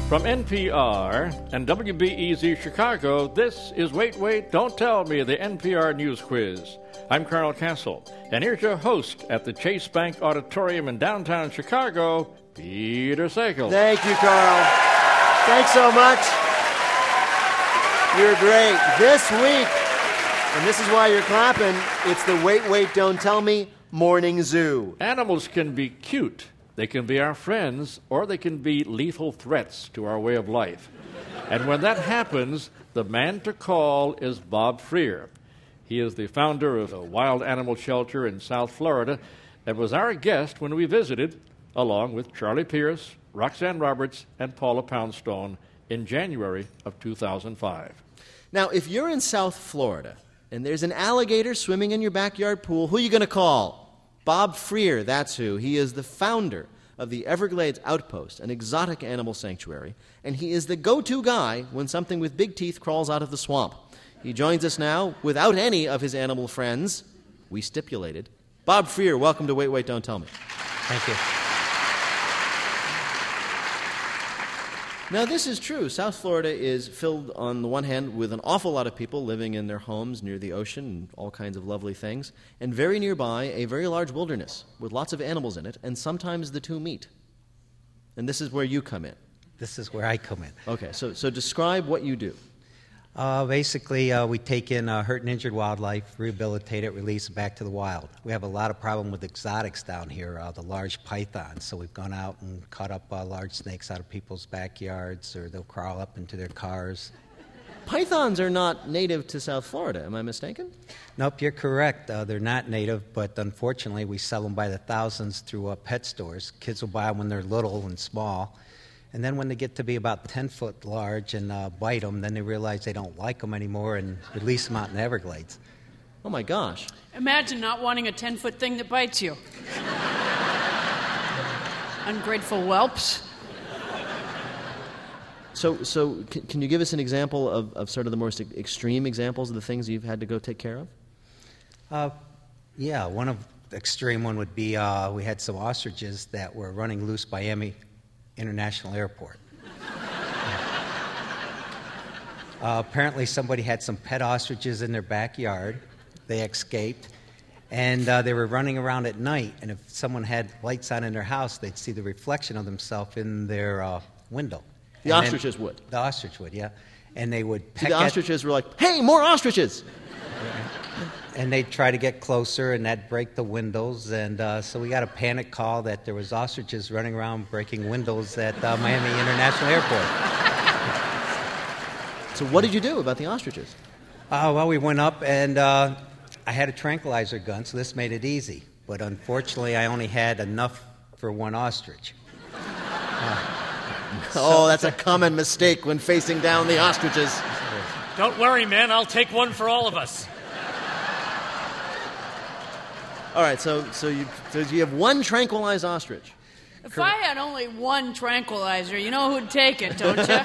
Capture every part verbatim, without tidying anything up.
From N P R and W B E Z Chicago, this is Wait, Wait, Don't Tell Me, the N P R News Quiz. I'm Carl Castle, and here's your host at the Chase Bank Auditorium in downtown Chicago, Peter Sagal. Thank you, Carl. Thanks so much. You're great. This week, and this is why you're clapping, it's the Wait, Wait, Don't Tell Me Morning Zoo. Animals can be cute. They can be our friends, or they can be lethal threats to our way of life. And when that happens, the man to call is Bob Freer. He is the founder of a wild animal shelter in South Florida and was our guest when we visited, along with Charlie Pierce, Roxanne Roberts, and Paula Poundstone in January of two thousand five. Now, if you're in South Florida and there's an alligator swimming in your backyard pool, who are you going to call? Bob Freer, that's who. He is the founder of the Everglades Outpost, an exotic animal sanctuary, and he is the go-to guy when something with big teeth crawls out of the swamp. He joins us now without any of his animal friends. We stipulated. Bob Freer, welcome to Wait, Wait, Don't Tell Me. Thank you. Now, this is true. South Florida is filled, on the one hand, with an awful lot of people living in their homes near the ocean and all kinds of lovely things, and very nearby, a very large wilderness with lots of animals in it, and sometimes the two meet. And this is where you come in. This is where I come in. Okay, so, so describe what you do. Uh, basically, uh, we take in uh, hurt and injured wildlife, rehabilitate it, release it back to the wild. We have a lot of problem with exotics down here, uh, the large pythons. So we've gone out and caught up uh, large snakes out of people's backyards, or they'll crawl up into their cars. Pythons are not native to South Florida, am I mistaken? Nope, you're correct. Uh, they're not native, but unfortunately we sell them by the thousands through uh, pet stores. Kids will buy them when they're little and small. And then when they get to be about ten foot large and uh, bite them, then they realize they don't like them anymore and release them out in the Everglades. Oh, my gosh. Imagine not wanting a ten-foot thing that bites you. Ungrateful whelps. So, so can, can you give us an example of, of sort of the most extreme examples of the things you've had to go take care of? Uh, yeah, one of the extreme one would be uh, we had some ostriches that were running loose by Miami International Airport. uh, apparently somebody had some pet ostriches in their backyard. They escaped, and uh, they were running around at night, and if someone had lights on in their house, they'd see the reflection of themselves in their uh, window. The And ostriches then, would? The ostrich would, yeah. And they would peck See, the at, ostriches were like, hey, more ostriches! and they'd try to get closer, and that'd break the windows. And uh, so we got a panic call that there was ostriches running around breaking windows at uh, Miami International Airport. So what did you do about the ostriches? Uh, well, we went up, and uh, I had a tranquilizer gun, so this made it easy. But unfortunately, I only had enough for one ostrich. Uh, oh, that's a common mistake when facing down the ostriches. Don't worry, man. I'll take one for all of us. All right, so so you so you have one tranquilized ostrich. If Correct. I had only one tranquilizer, you know who'd take it, don't you? It'd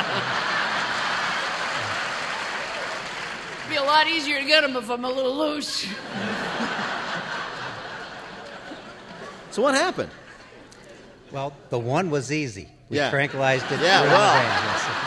be a lot easier to get them if I'm a little loose. So what happened? Well, the one was easy. We yeah. tranquilized it. Yeah, well.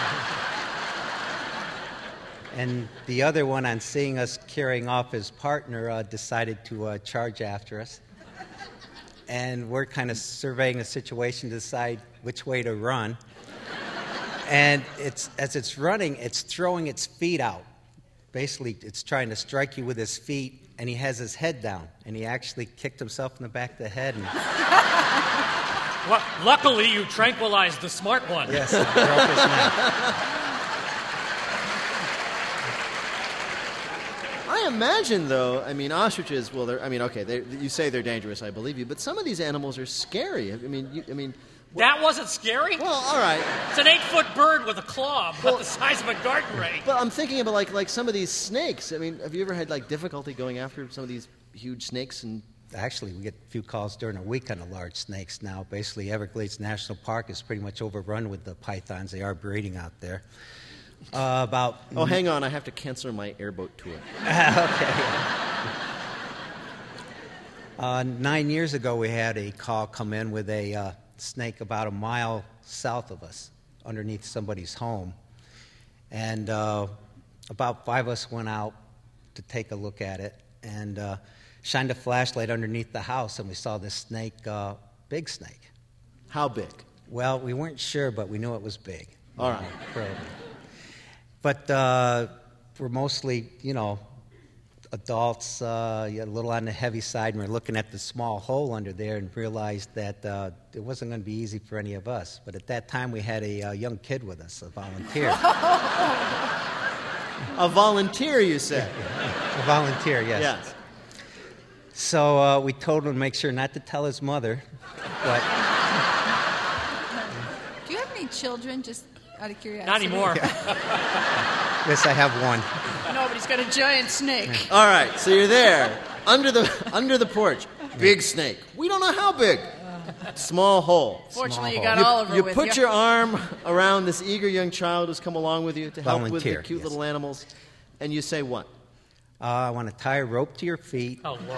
And the other one, on seeing us carrying off his partner, uh, decided to uh, charge after us. And we're kind of surveying the situation to decide which way to run. And it's as it's running, it's throwing its feet out. Basically, it's trying to strike you with his feet, and he has his head down. And he actually kicked himself in the back of the head. And well, luckily, you tranquilized the smart one. Yes, it broke his neck. I imagine, though, I mean, ostriches, well, they're, I mean, okay, they, you say they're dangerous, I believe you, but some of these animals are scary. I mean, you, I mean... What? That wasn't scary? Well, all right. It's an eight-foot bird with a claw about well, the size of a garden rake. But I'm thinking about, like, like some of these snakes. I mean, have you ever had, like, difficulty going after some of these huge snakes? And Actually, we get a few calls during the week on the large snakes now. Basically, Everglades National Park is pretty much overrun with the pythons. They are breeding out there. Uh, about oh, hang on, I have to cancel my airboat tour. Okay. Uh, nine years ago, we had a call come in with a uh, snake about a mile south of us. underneath somebody's home. And uh, about five of us went out to take a look at it and uh, shined a flashlight underneath the house, and we saw this snake, uh, big snake. How big? Well, we weren't sure, but we knew it was big. All right. Probably. But uh, we're mostly, you know, adults, uh, a little on the heavy side, and we're looking at the small hole under there and realized that uh, it wasn't going to be easy for any of us. But at that time, we had a uh, young kid with us, a volunteer. A volunteer, you said? A volunteer, yes. Yes. So uh, we told him to make sure not to tell his mother, but... Do you have any children, just out of curiosity? Not anymore. Yes, I have one. Nobody's got a giant snake. All right, so you're there, under the under the porch. Big snake. We don't know how big. Small hole. Fortunately, you Small got You, Oliver you with put you. your arm around this eager young child who's come along with you to help with the Volunteer, cute yes. little animals, and you say what? Uh, I want to tie a rope to your feet. Oh, Lord.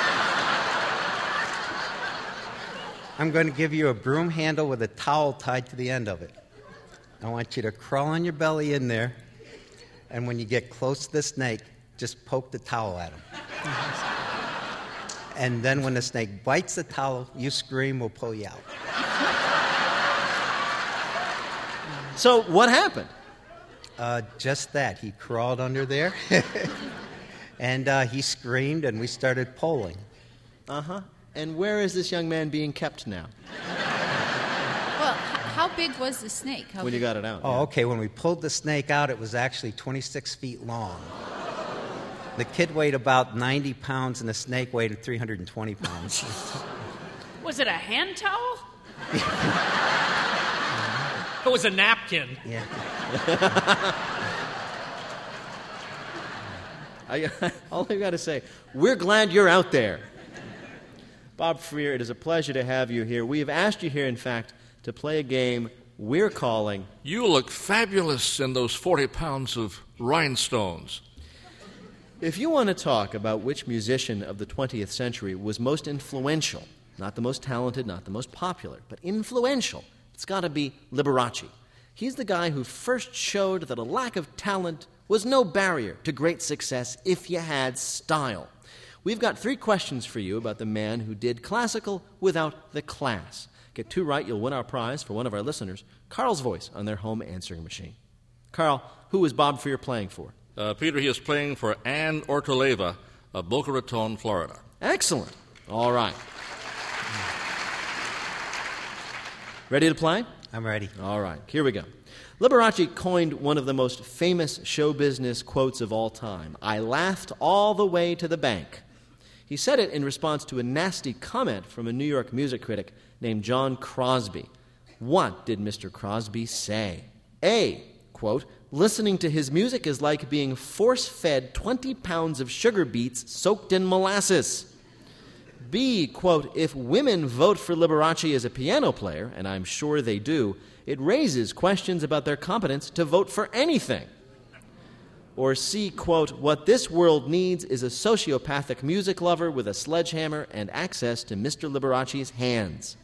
I'm going to give you a broom handle with a towel tied to the end of it. I want you to crawl on your belly in there, and when you get close to the snake, just poke the towel at him. And then when the snake bites the towel, you scream, we'll pull you out. So what happened? Uh, just that. He crawled under there, and uh, he screamed, and we started pulling. Uh-huh. And where is this young man being kept now? Well, h- how big was the snake? How When you big? got it out? Oh, okay. When we pulled the snake out, it was actually twenty-six feet long. The kid weighed about ninety pounds, and the snake weighed three hundred twenty pounds. Was it a hand towel? It was a napkin. Yeah. I, all I got to say, we're glad you're out there. Bob Freer, it is a pleasure to have you here. We have asked you here, in fact, to play a game we're calling... You look fabulous in those forty pounds of rhinestones. If you want to talk about which musician of the twentieth century was most influential, not the most talented, not the most popular, but influential, it's got to be Liberace. He's the guy who first showed that a lack of talent was no barrier to great success if you had style. We've got three questions for you about the man who did classical without the class. Get two right, you'll win our prize for one of our listeners, Carl's voice on their home answering machine. Carl, who is Bob Freer playing for? Uh, Peter, he is playing for Ann Ortoleva of Boca Raton, Florida. Excellent. All right. Ready to play? I'm ready. All right, here we go. Liberace coined one of the most famous show business quotes of all time. I laughed all the way to the bank. He said it in response to a nasty comment from a New York music critic named John Crosby. What did Mister Crosby say? A, quote, listening to his music is like being force-fed twenty pounds of sugar beets soaked in molasses. B, quote, if women vote for Liberace as a piano player, and I'm sure they do, it raises questions about their competence to vote for anything. Or C, quote, what this world needs is a sociopathic music lover with a sledgehammer and access to Mister Liberace's hands.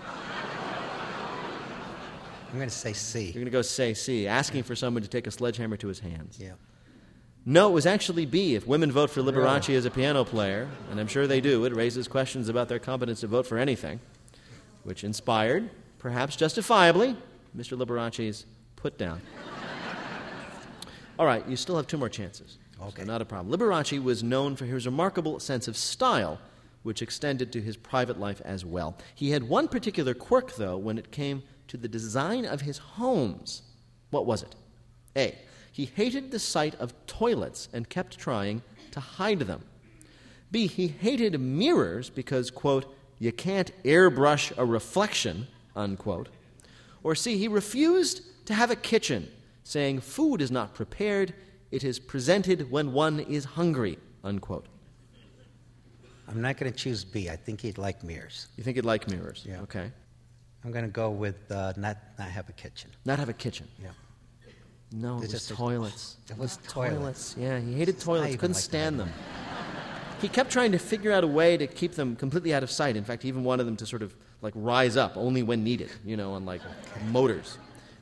I'm going to say C. You're going to go say C, asking for someone to take a sledgehammer to his hands. Yeah. No, it was actually B. If women vote for Liberace as a piano player, and I'm sure they do, it raises questions about their competence to vote for anything, which inspired, perhaps justifiably, Mister Liberace's put down. All right, you still have two more chances. Okay. So not a problem. Liberace was known for his remarkable sense of style, which extended to his private life as well. He had one particular quirk, though, when it came to the design of his homes. What was it? A, he hated the sight of toilets and kept trying to hide them. B, he hated mirrors because, quote, you can't airbrush a reflection, unquote. Or C, he refused to have a kitchen, saying food is not prepared, it is presented when one is hungry, unquote. I'm not going to choose B. I think he'd like mirrors. You think he'd like mirrors? Yeah. Okay. I'm going to go with uh, not not have a kitchen. Not have a kitchen? Yeah. No, it There's was just a- toilets. It was Toilets. toilets. Yeah, he hated toilets. even Couldn't like stand that. them. He kept trying to figure out a way to keep them completely out of sight. In fact, he even wanted them to sort of like rise up only when needed, you know, on like motors.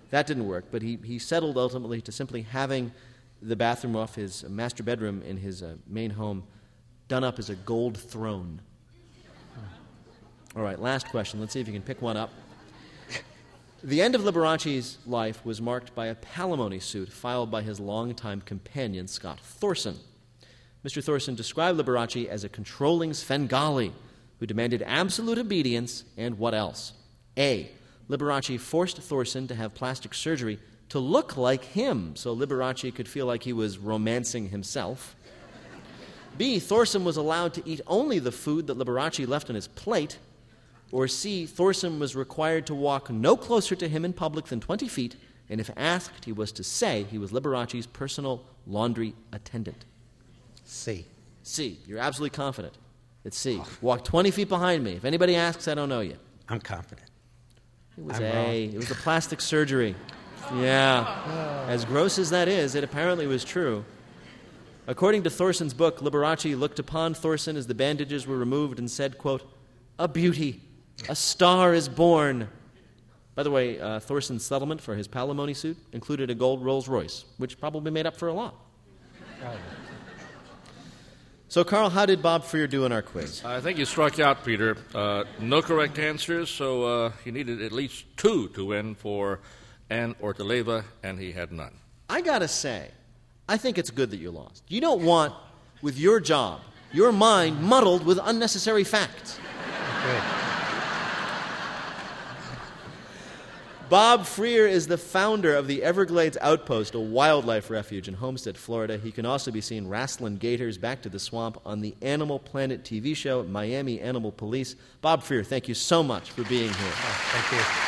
That didn't work, but he, he settled ultimately to simply having the bathroom off his master bedroom in his uh, main home done up as a gold throne. All right, last question. Let's see if you can pick one up. The end of Liberace's life was marked by a palimony suit filed by his longtime companion, Scott Thorson. Mister Thorson described Liberace as a controlling Svengali who demanded absolute obedience and what else? A. Liberace forced Thorson to have plastic surgery to look like him so Liberace could feel like he was romancing himself. B. Thorson was allowed to eat only the food that Liberace left on his plate. Or C. Thorson was required to walk no closer to him in public than twenty feet, and if asked, he was to say he was Liberace's personal laundry attendant. C. C. You're absolutely confident. It's C. Walk twenty feet behind me. If anybody asks, I don't know you. I'm confident. It was I'm A. wrong. It was the plastic surgery. Yeah. As gross as that is, it apparently was true. According to Thorson's book, Liberace looked upon Thorson as the bandages were removed and said, quote, "A beauty. A star is born." By the way, uh, Thorson's settlement for his palimony suit included a gold Rolls Royce, which probably made up for a lot. Probably. So, Carl, how did Bob Freer do in our quiz? I think you struck out, Peter. Uh, no correct answers, so uh, he needed at least two to win for Ann Orteleva, and he had none. I gotta say, I think it's good that you lost. You don't want, with your job, your mind muddled with unnecessary facts. Good. Bob Freer is the founder of the Everglades Outpost, a wildlife refuge in Homestead, Florida. He can also be seen wrestling gators back to the swamp on the Animal Planet T V show, Miami Animal Police. Bob Freer, thank you so much for being here. Oh, thank you.